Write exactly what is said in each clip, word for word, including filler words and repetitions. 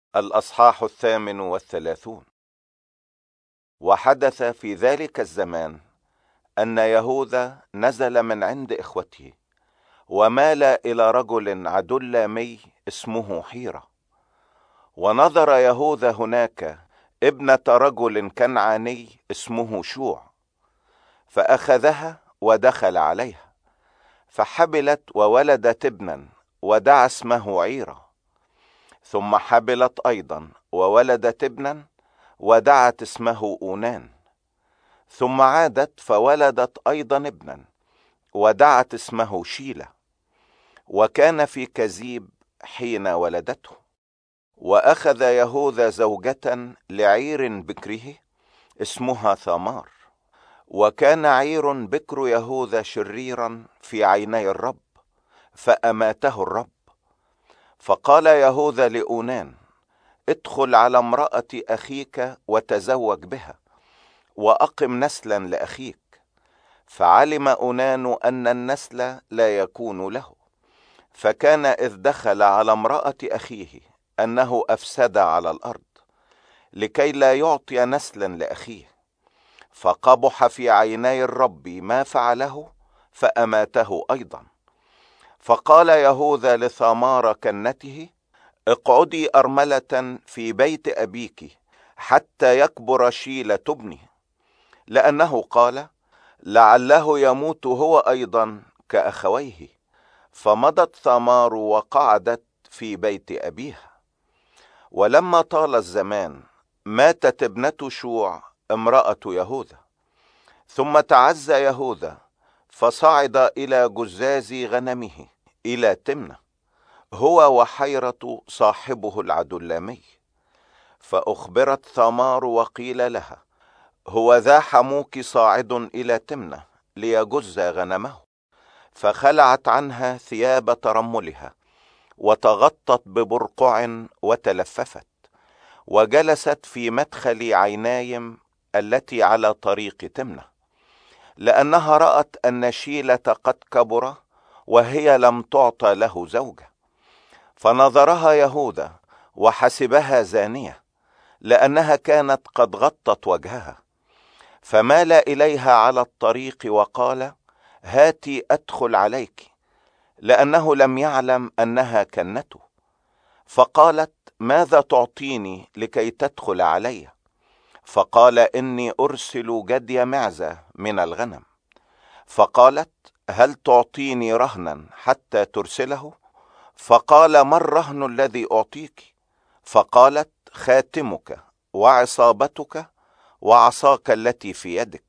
الأصحاح الثامن والثلاثون. وحدث في ذلك الزمان أن يهوذا نزل من عند إخوته ومال إلى رجل عدلامي اسمه حيرة. ونظر يهوذا هناك ابنة رجل كنعاني اسمه شوع، فأخذها ودخل عليها، فحبلت وولدت ابنا ودعا اسمه عيرة. ثم حبلت أيضا وولدت ابنا ودعت اسمه أونان. ثم عادت فولدت أيضا ابنا ودعت اسمه شيلة. وكان في كزيب حين ولدته. وأخذ يهوذا زوجة لعير بكره اسمها ثمار. وكان عير بكر يهوذا شريرا في عيني الرب، فأماته الرب. فقال يهوذا لأونان: ادخل على امرأة أخيك وتزوج بها، وأقم نسلا لأخيك. فعلم أونان أن النسل لا يكون له، فكان إذ دخل على امرأة أخيه أنه أفسد على الأرض، لكي لا يعطي نسلا لأخيه. فقبح في عيني الرب ما فعله، فأماته أيضا. فقال يهوذا لثمار كنته: اقعدي أرملة في بيت أبيك حتى يكبر شيلة ابني، لأنه قال: لعله يموت هو أيضا كأخويه. فمضت ثمار وقعدت في بيت أبيها. ولما طال الزمان ماتت ابنة شوع امرأة يهوذا. ثم تعزى يهوذا فصعد إلى جزاز غنمه إلى تمنة، هو وحيرة صاحبه العدلامي. فأخبرت ثمار وقيل لها: هو ذا حموك صاعد إلى تمنة ليجز غنمه. فخلعت عنها ثياب ترملها وتغطت ببرقع وتلففت، وجلست في مدخل عينايم التي على طريق تمنة، لأنها رأت أن شيلة قد كبر وهي لم تعطى له زوجة. فنظرها يهوذا وحسبها زانية، لأنها كانت قد غطت وجهها. فمال إليها على الطريق وقال: هاتي أدخل عليك، لأنه لم يعلم أنها كنته. فقالت: ماذا تعطيني لكي تدخل علي؟ فقال: إني أرسل جدي معزة من الغنم. فقالت: هل تعطيني رهنا حتى ترسله؟ فقال: ما الرهن الذي أعطيك؟ فقالت: خاتمك وعصابتك وعصاك التي في يدك.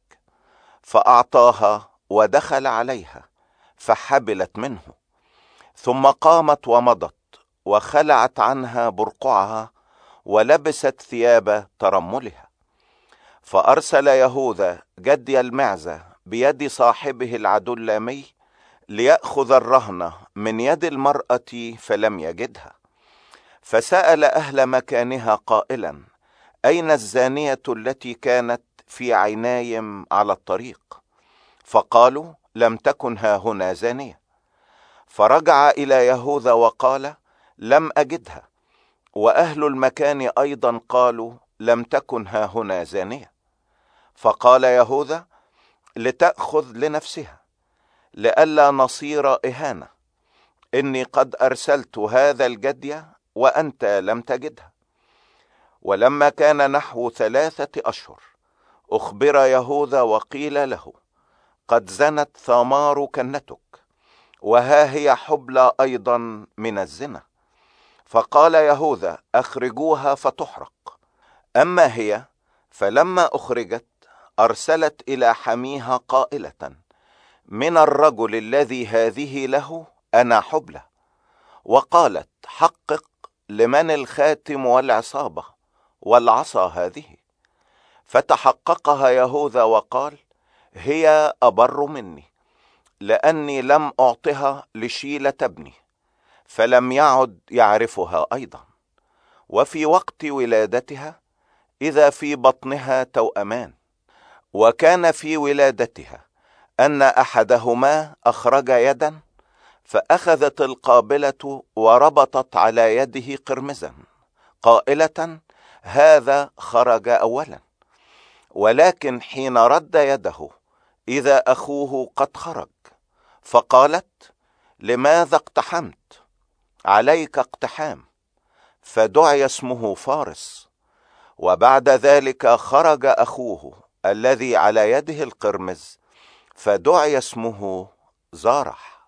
فأعطاها ودخل عليها، فحبلت منه. ثم قامت ومضت وخلعت عنها برقعها ولبست ثياب ترملها. فأرسل يهوذا جدي المعزة بيد صاحبه العدلامي ليأخذ الرهن من يد المرأة، فلم يجدها. فسأل أهل مكانها قائلا: أين الزانية التي كانت في عينايم على الطريق؟ فقالوا: لم تكن ها هنا زانية. فرجع إلى يهوذا وقال: لم أجدها. وأهل المكان أيضا قالوا: لم تكن ها هنا زانية. فقال يهوذا: لتأخذ لنفسها، لئلا نصير إهانة، إني قد أرسلت هذا الجدي وأنت لم تجدها. ولما كان نحو ثلاثة أشهر أخبر يهوذا وقيل له: قد زنت ثمار كنتك، وها هي حبلى أيضا من الزنا. فقال يهوذا: أخرجوها فتحرق. أما هي فلما أخرجت أرسلت إلى حميها قائلة: من الرجل الذي هذه له أنا حبلى. وقالت: حقق لمن الخاتم والعصابة والعصا هذه؟ فتحققها يهوذا وقال: هي أبر مني، لأني لم أعطها لشيلة ابني، فلم يعد يعرفها أيضا. وفي وقت ولادتها إذا في بطنها توأمان. وكان في ولادتها أن أحدهما أخرج يدا، فأخذت القابلة وربطت على يده قرمزا قائلة: هذا خرج أولا. ولكن حين رد يده إذا أخوه قد خرج، فقالت: لماذا اقتحمت؟ عليك اقتحام. فدعي اسمه فارس. وبعد ذلك خرج أخوه الذي على يده القرمز، فدعي اسمه زارح.